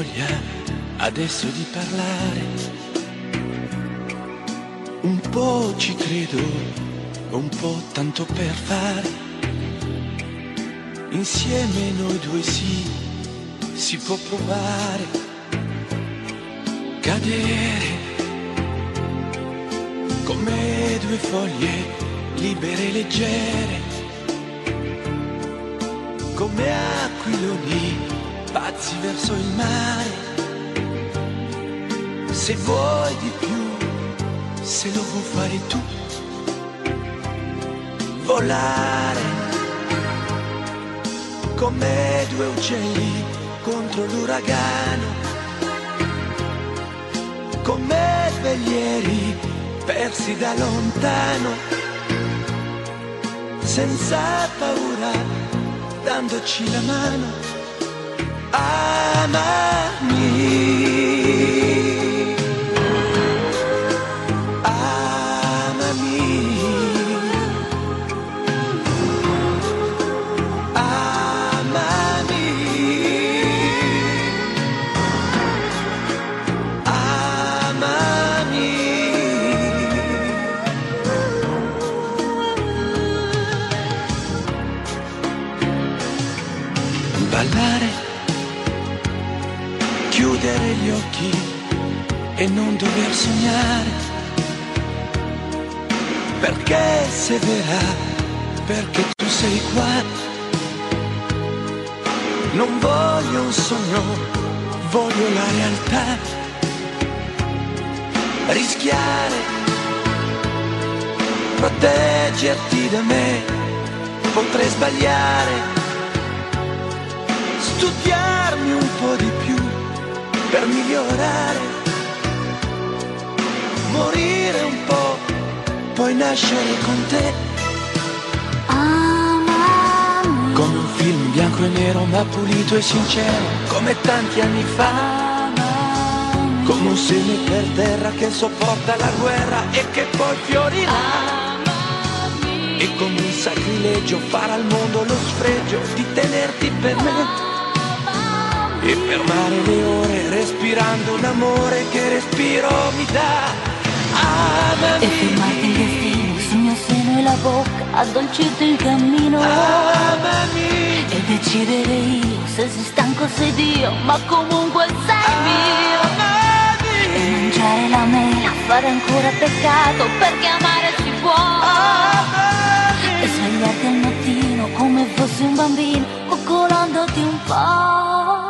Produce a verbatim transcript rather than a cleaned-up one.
voglia adesso di parlare. Un po' ci credo, un po' tanto per fare. Insieme noi due sì, si può provare. Cadere come due foglie libere e leggere, come aquiloni pazzi verso il mare. Se vuoi di più, se lo vuoi fare tu, volare come due uccelli contro l'uragano, come velieri persi da lontano, senza paura, dandoci la mano. Amami. Ballare, chiudere gli occhi e non dover sognare, perché se verrà, perché tu sei qua. Non voglio un sogno, voglio la realtà. Rischiare, proteggerti da me, potrei sbagliare. Studiarmi un po' di più per migliorare, morire un po', poi nascere con te. Amami. Come un film bianco e nero ma pulito e sincero, come tanti anni fa. Amami. Come un seme per terra che sopporta la guerra e che poi fiorirà. Amami. E come un sacrilegio fare al mondo lo sfregio di tenerti per me. E fermare le ore respirando un amore che respiro mi dà. Amami. E fermarti il destino sul mio seno e la bocca, addolcirti il cammino. Amami. E decidere io se sei stanco sei Dio, ma comunque sei mio. Amami. E mangiare la mela, fare ancora peccato, perché amare si può. Amami. E svegliarti al mattino come fossi un bambino, coccolandoti un po'.